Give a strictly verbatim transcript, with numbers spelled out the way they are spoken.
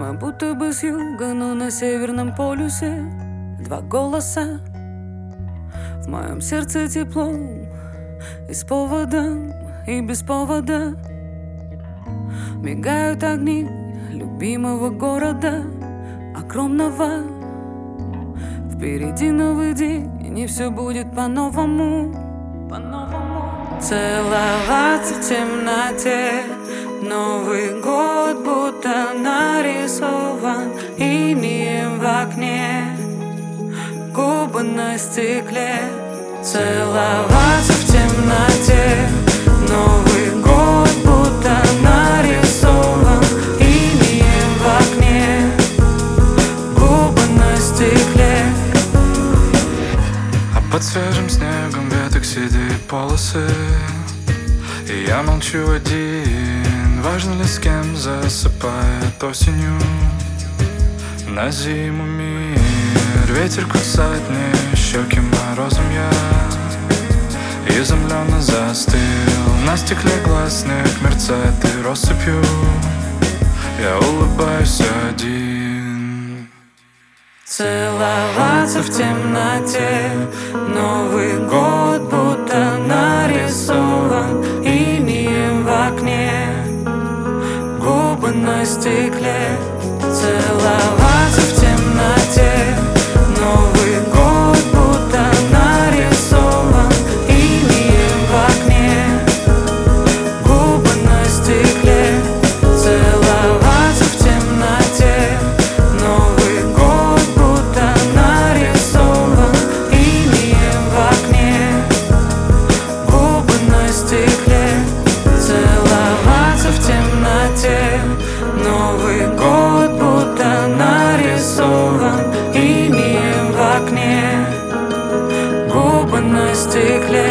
Мы будто бы с юга, но на северном полюсе. Два голоса, в моем сердце тепло, и с поводом, и без повода. Мигают огни любимого города, огромного. Впереди новый день, и не все будет по-новому, по-новому. Целоваться в темноте, Новый год будто нарисован инеем в окне, губы на стекле. Целоваться в темноте, Новый год будто нарисован инеем в окне, губы на стекле. А под свежим снегом веток седые полосы, и я молчу один. Важно ли с кем засыпает осенью на зиму мир? Ветер кусает мне щеки морозом, я изумленно застыл. На стекле глаз снег мерцает и россыпью, я улыбаюсь один. Целоваться в темноте, Новый год будто нарисован инеем в окне, губы на стекле. Целоваться в темноте, Новый год будто нарисован инеем в окне, губы на стекле. Целоваться в темноте, Новый год будто нарисован инеем в окне, губы на стекле. Целоваться в темноте, Новый год будто нарисован инеем в окне, губы на стекле.